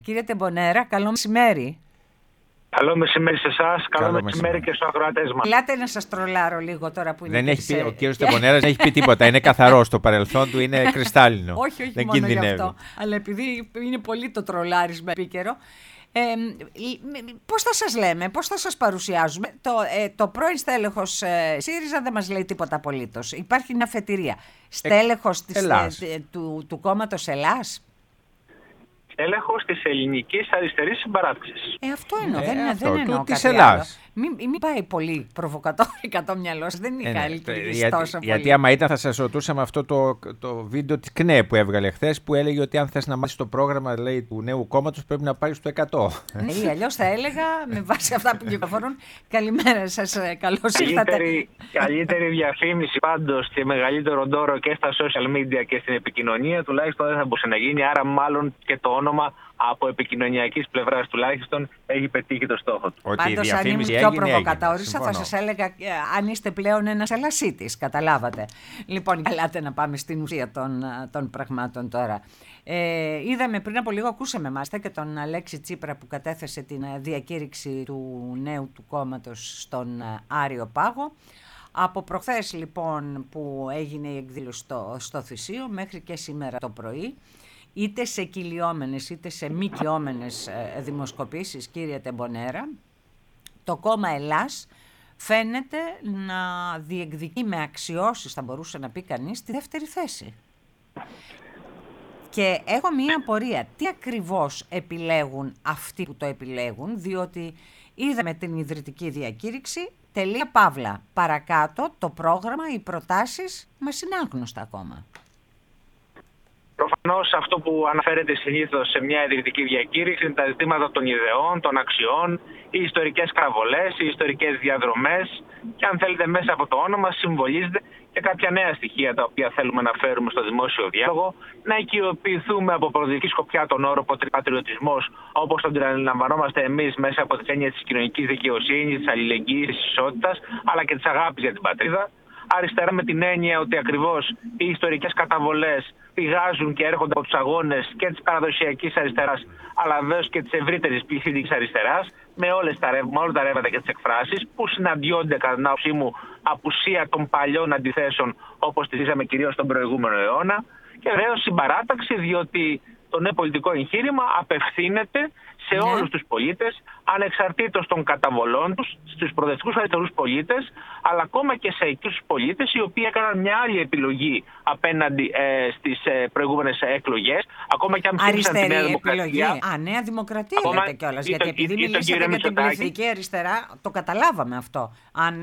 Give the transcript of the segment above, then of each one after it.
Κύριε Τεμπονέρα, καλό μεσημέρι. Καλό μεσημέρι σε εσάς, καλό μεσημέρι και στους ακροατές μας. Ελάτε να σας τρολάρω λίγο τώρα που είναι. Δεν έχει πει, ο κύριος Τεμπονέρας δεν έχει πει τίποτα. Είναι καθαρό. Το παρελθόν του είναι κρυστάλλινο. Όχι δεν μόνο κινδυνεύει. γι' αυτό. Αλλά επειδή είναι πολύ το τρολάρισμα επίκαιρο. Πώς θα σας λέμε, πώς θα σας παρουσιάζουμε. Το πρώην στέλεχος ΣΥΡΙΖΑ δεν μας λέει τίποτα απολύτως. Υπάρχει μια αφετηρία. Στέλεχος του κόμματος Ελλάς. Στέλεχος της ελληνικής αριστερής συμπαράταξης. Αυτό εννοώ, δεν εννοώ της κάτι Ελλάς. άλλο. Μην πάει πολύ προβοκατόρικα το μυαλό σας, δεν είναι καλύτερη τόσο πολύ. Γιατί άμα ήταν θα σας ρωτούσαμε αυτό το βίντεο της ΚΝΕ που έβγαλε χθες, που έλεγε ότι αν θες να μάθεις το πρόγραμμα, λέει, του νέου κόμματος πρέπει να πάρεις το 100. Ή αλλιώς θα έλεγα με βάση αυτά που κυκλοφορούν. Καλημέρα σας, καλώς ήρθατε. Καλύτερη διαφήμιση πάντως και μεγαλύτερο ντόρο και στα social media και στην επικοινωνία τουλάχιστον δεν θα μπορούσε να γίνει, άρα μάλλον και το όνομα από επικοινωνιακής πλευράς τουλάχιστον έχει πετύχει το στόχο του. Πάντως αν ήμουν πιο προβοκατόρισα θα σας έλεγα αν είστε πλέον ένας ελασίτης, καταλάβατε. Λοιπόν, ελάτε να πάμε στην ουσία των πραγμάτων τώρα. Είδαμε πριν από λίγο, ακούσαμε μάλιστα και τον Αλέξη Τσίπρα που κατέθεσε την διακήρυξη του νέου του κόμματος στον Άριο Πάγο. Από προχθές λοιπόν που έγινε η εκδήλωση στο Θησίο μέχρι και σήμερα το πρωί, είτε σε κυλιόμενες είτε σε μη κυλιόμενες δημοσκοπήσεις, κύριε Τεμπονέρα, το κόμμα Ελλάς φαίνεται να διεκδικεί με αξιώσεις, θα μπορούσε να πει κανείς, τη δεύτερη θέση. Και έχω μία απορία. Τι ακριβώς επιλέγουν αυτοί που το επιλέγουν, διότι είδαμε την ιδρυτική διακήρυξη, τελεία παύλα. Παρακάτω το πρόγραμμα, οι προτάσεις μας είναι άγνωστα ακόμα. Προφανώς αυτό που αναφέρεται συνήθως σε μια ιδρυτική διακήρυξη είναι τα ζητήματα των ιδεών, των αξιών, οι ιστορικές κραυγολές, οι ιστορικές διαδρομές και αν θέλετε μέσα από το όνομα συμβολίζεται και κάποια νέα στοιχεία τα οποία θέλουμε να φέρουμε στο δημόσιο διάλογο, να οικειοποιηθούμε από προοδευτική σκοπιά τον όρο πατριωτισμός όπως τον αντιλαμβανόμαστε εμείς μέσα από τις έννοιες της κοινωνικής δικαιοσύνης, της αλληλεγγύης, της ισότητας, αλλά και της αγάπης για την πατρίδα. Αριστερά με την έννοια ότι ακριβώς οι ιστορικές καταβολές πηγάζουν και έρχονται από τους αγώνες και της παραδοσιακής αριστεράς, αλλά βέβαια και της ευρύτερης πληθυντικής αριστεράς, με όλα τα ρεύματα και τις εκφράσεις που συναντιόνται κατά την άποψή μου απουσία των παλιών αντιθέσεων όπως τις είδαμε κυρίως τον προηγούμενο αιώνα. Και βεβαίως συμπαράταξη, διότι το νέο πολιτικό εγχείρημα απευθύνεται σε όλους τους πολίτες, ανεξαρτήτως των καταβολών τους, στους προοδευτικούς αριστερούς πολίτες, αλλά ακόμα και σε εκείνους τους πολίτες οι οποίοι έκαναν μια άλλη επιλογή απέναντι στις προηγούμενες εκλογές, ακόμα και αν ψήφισαν τη Νέα Δημοκρατία. Νέα Δημοκρατία λέτε κιόλας, γιατί επειδή μιλήσατε για την πληθυντική αριστερά, το καταλάβαμε αυτό.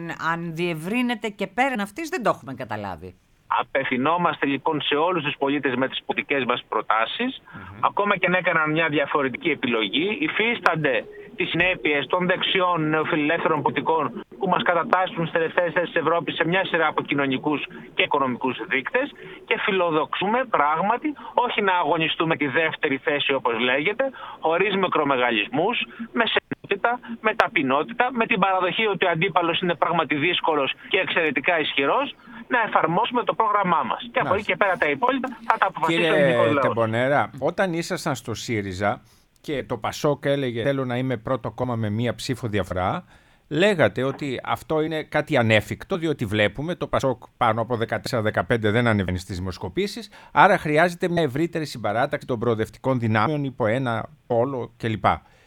Αν διευρύνεται και πέραν αυτής δεν το έχουμε καταλάβει. Απευθυνόμαστε λοιπόν σε όλους τους πολίτες με τις πολιτικές μας προτάσεις, ακόμα και αν έκαναν μια διαφορετική επιλογή, υφίστανται τις συνέπειες των δεξιών νεοφιλελεύθερων πολιτικών που μας κατατάσσουν στις τελευταίες θέσεις της Ευρώπης σε μια σειρά από κοινωνικούς και οικονομικούς δείκτες και φιλοδοξούμε πράγματι όχι να αγωνιστούμε τη δεύτερη θέση όπως λέγεται, χωρίς μικρομεγαλισμούς, με σεμνότητα, με ταπεινότητα, με την παραδοχή ότι ο αντίπαλος είναι πράγματι δύσκολος και εξαιρετικά ισχυρός, να εφαρμόσουμε το πρόγραμμά μας. Και από εκεί και πέρα τα υπόλοιπα θα τα αποφασίσει ο ελληνικός λαός. Κύριε Τεμπονέρα, όταν ήσασταν στο ΣΥΡΙΖΑ και το ΠΑΣΟΚ έλεγε θέλω να είμαι πρώτο κόμμα με μία ψήφο διαφορά, λέγατε ότι αυτό είναι κάτι ανέφικτο, διότι βλέπουμε το ΠΑΣΟΚ πάνω από 14-15 δεν ανεβαίνει στις δημοσκοπήσεις, άρα χρειάζεται μια ευρύτερη συμπαράταξη των προοδευτικών δυνάμεων υπό ένα πόλο κλπ.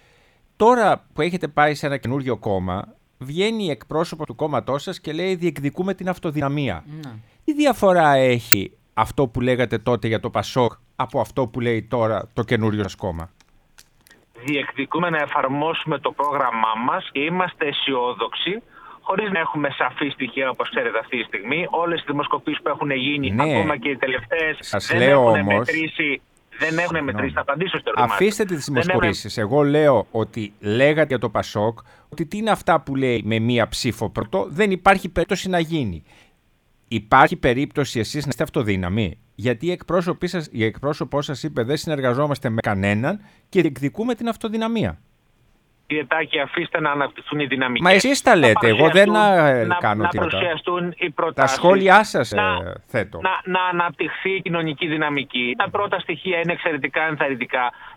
Τώρα που έχετε πάει σε ένα καινούριο κόμμα, βγαίνει η εκπρόσωπο του κόμματός σας και λέει διεκδικούμε την αυτοδυναμία. Τι διαφορά έχει αυτό που λέγατε τότε για το ΠΑΣΟΚ από αυτό που λέει τώρα το καινούριο σας κόμμα? Διεκδικούμε να εφαρμόσουμε το πρόγραμμά μας και είμαστε αισιόδοξοι, χωρίς να έχουμε σαφή στοιχεία όπως ξέρετε αυτή τη στιγμή. Όλες οι δημοσκοπήσεις που έχουν γίνει, ακόμα και οι τελευταίες, δεν έχουν μετρήσει. Δεν έχουν μετρήσει. Θα απαντήσω στο ερώτημα. Αφήστε τις δημοσκοπήσεις. Εγώ λέω ότι λέγατε για το ΠΑΣΟΚ ότι τι είναι αυτά που λέει με μία ψήφο πρώτο, δεν υπάρχει περίπτωση να γίνει. Υπάρχει περίπτωση εσείς να είστε αυτοδύναμοι? Γιατί η εκπρόσωπός σας είπε δεν συνεργαζόμαστε με κανέναν και διεκδικούμε την αυτοδυναμία. Κύριε Τάκη, αφήστε να αναπτυχθούν οι δυναμικές. Μα εσείς τα λέτε, εγώ δεν κάνω τίποτα. Να παρουσιαστούν οι προτάσεις. Τα σχόλιά σας θέτω. Να αναπτυχθεί η κοινωνική δυναμική. Τα πρώτα στοιχεία είναι εξαιρετικά ενθαρρυντικά.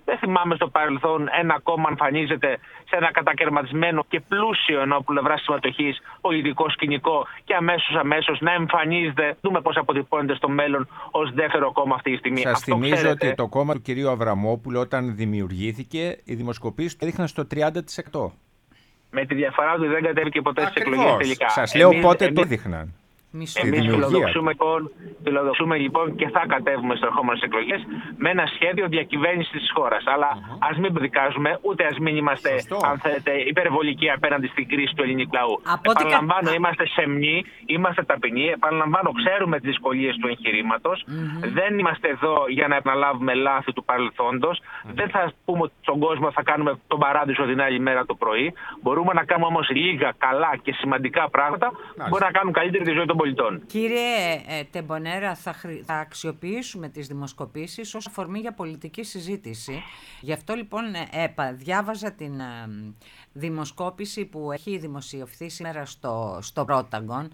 Δεν θυμάμαι στο παρελθόν ένα κόμμα εμφανίζεται σε ένα κατακαιρματισμένο και πλούσιο ενώ από πλευρά συμμετοχής πολιτικό σκηνικό και αμέσως να εμφανίζεται. Δούμε πώς αποτυπώνεται στο μέλλον ως δεύτερο κόμμα αυτή τη στιγμή. Σας θυμίζω ότι το κόμμα του κυρίου Αβραμόπουλου, όταν δημιουργήθηκε, οι δημοσκοπήσεις το έδειχναν στο 30%. Με τη διαφορά ότι δεν κατέβηκε ποτέ στις εκλογές τελικά. Σας λέω πότε το έδειχναν. Εμείς φιλοδοξούμε λοιπόν και θα κατέβουμε στις ερχόμενες εκλογές με ένα σχέδιο διακυβέρνησης της χώρας. Αλλά ας μην προδικάζουμε, ούτε ας μην είμαστε, αν θέλετε, υπερβολικοί απέναντι στην κρίση του ελληνικού λαού. Επαναλαμβάνω, είμαστε σεμνοί, είμαστε ταπεινοί. Επαναλαμβάνω, ξέρουμε τις δυσκολίες του εγχειρήματος. Δεν είμαστε εδώ για να επαναλάβουμε λάθη του παρελθόντος. Δεν θα πούμε στον κόσμο θα κάνουμε τον παράδεισο την άλλη μέρα το πρωί. Μπορούμε να κάνουμε όμως λίγα καλά και σημαντικά πράγματα που μπορεί να κάνουν καλύτερη τη ζωή των πολιτών. Κύριε Τεμπονέρα, θα αξιοποιήσουμε τις δημοσκοπήσεις ως αφορμή για πολιτική συζήτηση. Γι' αυτό λοιπόν διάβαζα την δημοσκόπηση που έχει δημοσιευθεί σήμερα στο Πρόταγκον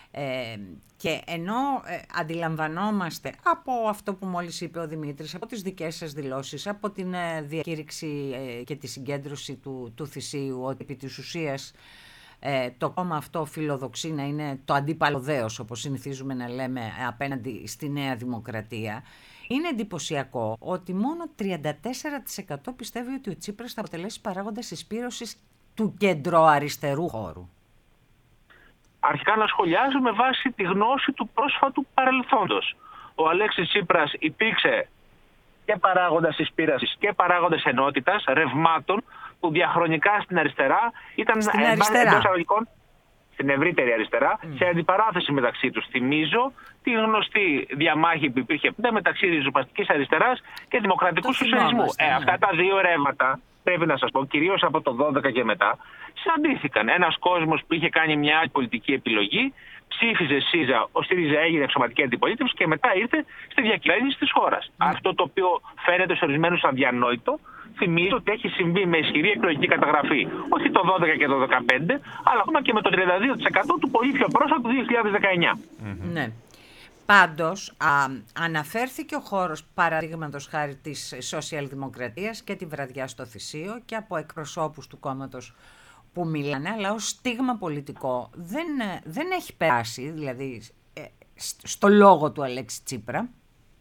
και ενώ αντιλαμβανόμαστε από αυτό που μόλις είπε ο Δημήτρης, από τις δικές σας δηλώσεις, από την διακήρυξη και τη συγκέντρωση του Θησίου, ότι επί της ουσίας το κόμμα αυτό φιλοδοξεί να είναι το αντίπαλο δέος, όπως συνηθίζουμε να λέμε, απέναντι στη Νέα Δημοκρατία, είναι εντυπωσιακό ότι μόνο 34% πιστεύει ότι ο Τσίπρας θα αποτελέσει παράγοντα συσπήρωσης του κεντροαριστερού χώρου. Αρχικά να σχολιάζω με βάση τη γνώση του πρόσφατου παρελθόντος. Ο Αλέξης Τσίπρας υπήρξε και παράγοντας συσπήρωσης και παράγοντας ενότητας, ρευμάτων, που διαχρονικά στην αριστερά ήταν εντός εισαγωγικών στην ευρύτερη αριστερά, σε αντιπαράθεση μεταξύ τους. Θυμίζω τη γνωστή διαμάχη που υπήρχε μεταξύ ριζοσπαστικής αριστεράς και δημοκρατικού σοσιαλισμού. Αυτά τα δύο ρεύματα, πρέπει να σας πω, κυρίως από το 12 και μετά, συναντήθηκαν. Ένας κόσμος που είχε κάνει μια άλλη πολιτική επιλογή, ψήφιζε ΣΥΡΙΖΑ, ο ΣΥΡΙΖΑ έγινε εξωματική αντιπολίτευση και μετά ήρθε στη διακυβέρνηση της χώρας. Αυτό το οποίο φαίνεται σε ορισμένους αδιανόητο, θυμίζω ότι έχει συμβεί με ισχυρή εκλογική καταγραφή, όχι το 12 και το 15, αλλά ακόμα και με το 32% του πολύ πιο πρόσφατου του 2019. Ναι. Πάντως, αναφέρθηκε ο χώρος παραδείγματος χάρη της σοσιαλδημοκρατίας και τη βραδιά στο Θησίο και από εκπροσώπους του κόμματος που μιλάνε, αλλά ως στίγμα πολιτικό δεν έχει περάσει, δηλαδή, στο λόγο του Αλέξη Τσίπρα.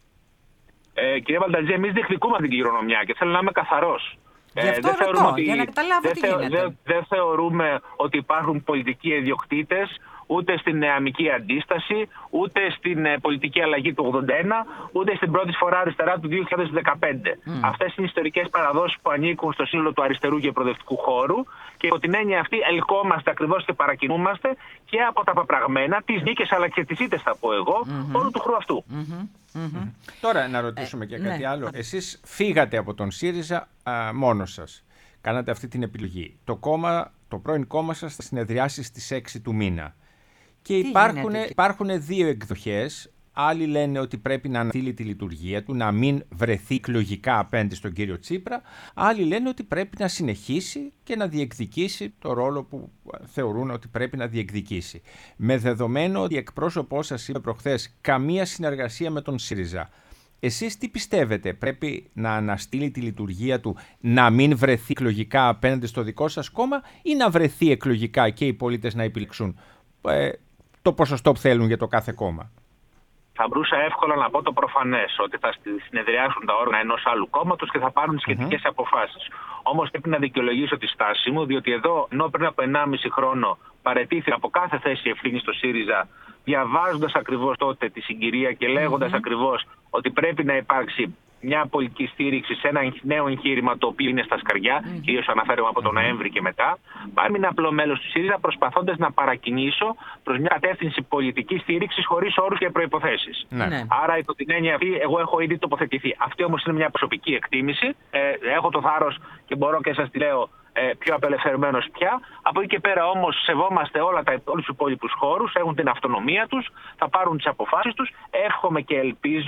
Κύριε Βαλταζή, εμείς διεκδικούμε την κληρονομιά και θέλω να είμαι καθαρός. Γι' αυτό ρωτώ, για να καταλάβω τι γίνεται. Δεν θεωρούμε ότι υπάρχουν πολιτικοί ιδιοκτήτες ούτε στην νεαμική αντίσταση, ούτε στην πολιτική αλλαγή του 1981, ούτε στην πρώτη φορά αριστερά του 2015. Αυτές είναι ιστορικές παραδόσεις που ανήκουν στο σύνολο του αριστερού και προοδευτικού χώρου και από την έννοια αυτή ελκόμαστε ακριβώς και παρακινούμαστε και από τα παπραγμένα, τις νίκες αλλά και τις ήττες, θα πω εγώ, όλου του χρόνου αυτού. Τώρα να ρωτήσουμε και κάτι άλλο. Εσείς φύγατε από τον ΣΥΡΙΖΑ μόνος σας. Κάνατε αυτή την επιλογή. Το πρώην κόμμα σας θα συνεδριάσει στις 6 του μήνα. Και υπάρχουν δύο εκδοχές. Άλλοι λένε ότι πρέπει να αναστείλει τη λειτουργία του, να μην βρεθεί εκλογικά απέναντι στον κύριο Τσίπρα. Άλλοι λένε ότι πρέπει να συνεχίσει και να διεκδικήσει το ρόλο που θεωρούν ότι πρέπει να διεκδικήσει. Με δεδομένο ότι εκπρόσωπός σας είπε προχθές καμία συνεργασία με τον ΣΥΡΙΖΑ. Εσείς τι πιστεύετε, πρέπει να αναστείλει τη λειτουργία του, να μην βρεθεί εκλογικά απέναντι στο δικό σας κόμμα ή να βρεθεί εκλογικά και οι πολίτες να επιλέξουν το ποσοστό που θέλουν για το κάθε κόμμα? Θα μπορούσα εύκολα να πω το προφανές, ότι θα συνεδριάσουν τα όργανα ενός άλλου κόμματος και θα πάρουν τις σχετικές αποφάσεις. Όμως πρέπει να δικαιολογήσω τη στάση μου, διότι εδώ, ενώ πριν από 1,5 χρόνο παραιτήθηκα από κάθε θέση ευθύνη στο ΣΥΡΙΖΑ, διαβάζοντας ακριβώς τότε τη συγκυρία και λέγοντας ακριβώς ότι πρέπει να υπάρξει μια πολιτική στήριξη σε ένα νέο εγχείρημα το οποίο είναι στα σκαριά, κυρίως αναφέρομαι από τον Νοέμβρη και μετά, ήμουν απλό μέλος του ΣΥΡΙΖΑ προσπαθώντας να παρακινήσω προς μια κατεύθυνση πολιτικής στήριξης χωρίς όρους και προϋποθέσεις. Ναι. Άρα, υπό την έννοια αυτή, εγώ έχω ήδη τοποθετηθεί. Αυτή όμως είναι μια προσωπική εκτίμηση. Έχω το θάρρος και μπορώ και σας τη λέω πιο απελευθερωμένος πια. Από εκεί και πέρα όμως σεβόμαστε όλους τους υπόλοιπους χώρους, έχουν την αυτονομία τους, θα πάρουν τις αποφάσεις τους. Εύχομαι και ελπίζω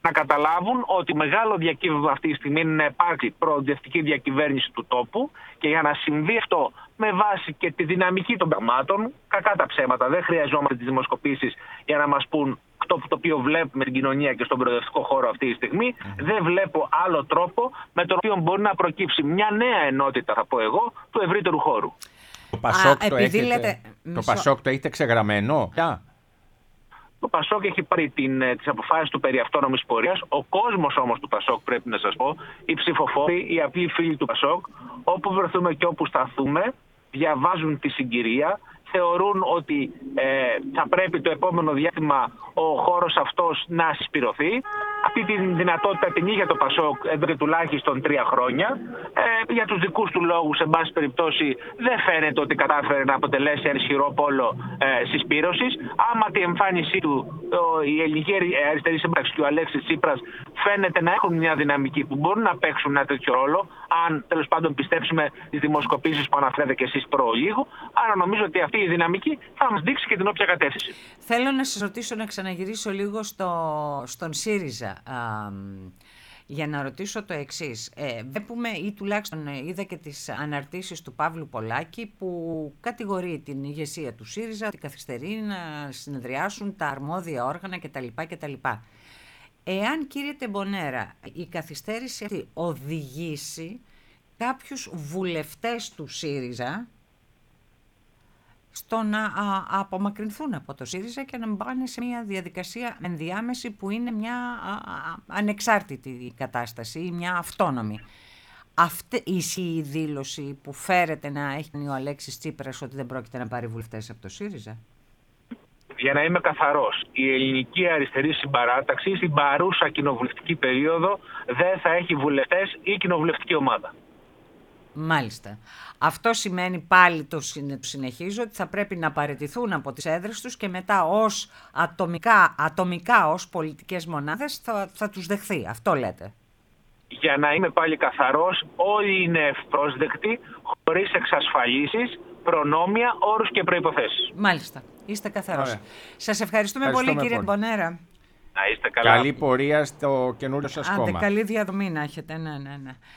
να καταλάβουν ότι μεγάλο διακύβευμα αυτή τη στιγμή είναι να υπάρξει προοδευτική διακυβέρνηση του τόπου και για να συμβεί αυτό με βάση και τη δυναμική των πραγμάτων, κακά τα ψέματα, δεν χρειαζόμαστε τις δημοσκοπήσεις για να μας πούν το οποίο βλέπουμε στην κοινωνία και στον προοδευτικό χώρο αυτή τη στιγμή. Δεν βλέπω άλλο τρόπο με τον οποίο μπορεί να προκύψει μια νέα ενότητα, θα πω εγώ, του ευρύτερου χώρου. Το Πασόκ το έχετε ξεγραμμένο? Το Πασόκ έχει πάρει τις αποφάσεις του περί αυτόνομης πορείας. Ο κόσμος όμως του Πασόκ, πρέπει να σας πω, οι ψηφοφόροι, οι απλοί φίλοι του Πασόκ, όπου βρεθούμε και όπου σταθούμε, διαβάζουν τη συγκυρία, θεωρούν ότι θα πρέπει το επόμενο διάστημα ο χώρος αυτός να συσπηρωθεί. Αυτή τη δυνατότητα την είχε το Πασόκ εδώ και τουλάχιστον 3 χρόνια. Για τους δικούς του λόγους, σε πάση περιπτώσει, δεν φαίνεται ότι κατάφερε να αποτελέσει ένα ισχυρό πόλο συσπήρωσης. Άμα τη εμφάνισή του η ελληνική αριστερή σύμπραξη και ο Αλέξης Τσίπρας φαίνεται να έχουν μια δυναμική που μπορούν να παίξουν ένα τέτοιο ρόλο, αν τέλος πάντων πιστέψουμε τις δημοσκοπήσεις που αναφέρετε και εσείς προλίγου. Άρα νομίζω ότι αυτή η δυναμική θα μας δείξει και την όποια κατεύθυνση. Θέλω να σας ρωτήσω, να ξαναγυρίσω λίγο στον ΣΥΡΙΖΑ, για να ρωτήσω το εξής. Βλέπουμε, ή τουλάχιστον είδα και τις αναρτήσεις του Παύλου Πολάκη, που κατηγορεί την ηγεσία του ΣΥΡΙΖΑ ότι καθυστερεί να συνεδριάσουν τα αρμόδια όργανα κτλ. Εάν, κύριε Τεμπονέρα, η καθυστέρηση αυτή οδηγήσει κάποιους βουλευτές του ΣΥΡΙΖΑ στο να απομακρυνθούν από το ΣΥΡΙΖΑ και να πάνε σε μια διαδικασία ενδιάμεση που είναι μια ανεξάρτητη κατάσταση ή μια αυτόνομη. Αυτή ισχύει η δήλωση που φέρεται να έχει ο Αλέξης Τσίπρας ότι δεν πρόκειται να πάρει βουλευτές από το ΣΥΡΙΖΑ? Για να είμαι καθαρός, η ελληνική αριστερή συμπαράταξη στην παρούσα κοινοβουλευτική περίοδο δεν θα έχει βουλευτές ή κοινοβουλευτική ομάδα. Μάλιστα. Αυτό σημαίνει, πάλι το συνεχίζω, ότι θα πρέπει να παραιτηθούν από τις έδρες τους και μετά ως ατομικά ως πολιτικές μονάδες θα τους δεχθεί. Αυτό λέτε? Για να είμαι πάλι καθαρός, όλοι είναι ευπρόσδεκτοι, χωρίς εξασφαλίσεις, προνόμια, όρους και προϋποθέσεις. Μάλιστα. Είστε καθαρός. Σας ευχαριστούμε πολύ, κύριε Τεμπονέρα. Να είστε καλά. Καλή πορεία στο καινούριο σας κόμμα. Καλή διαδρομή να έχετε. Ναι.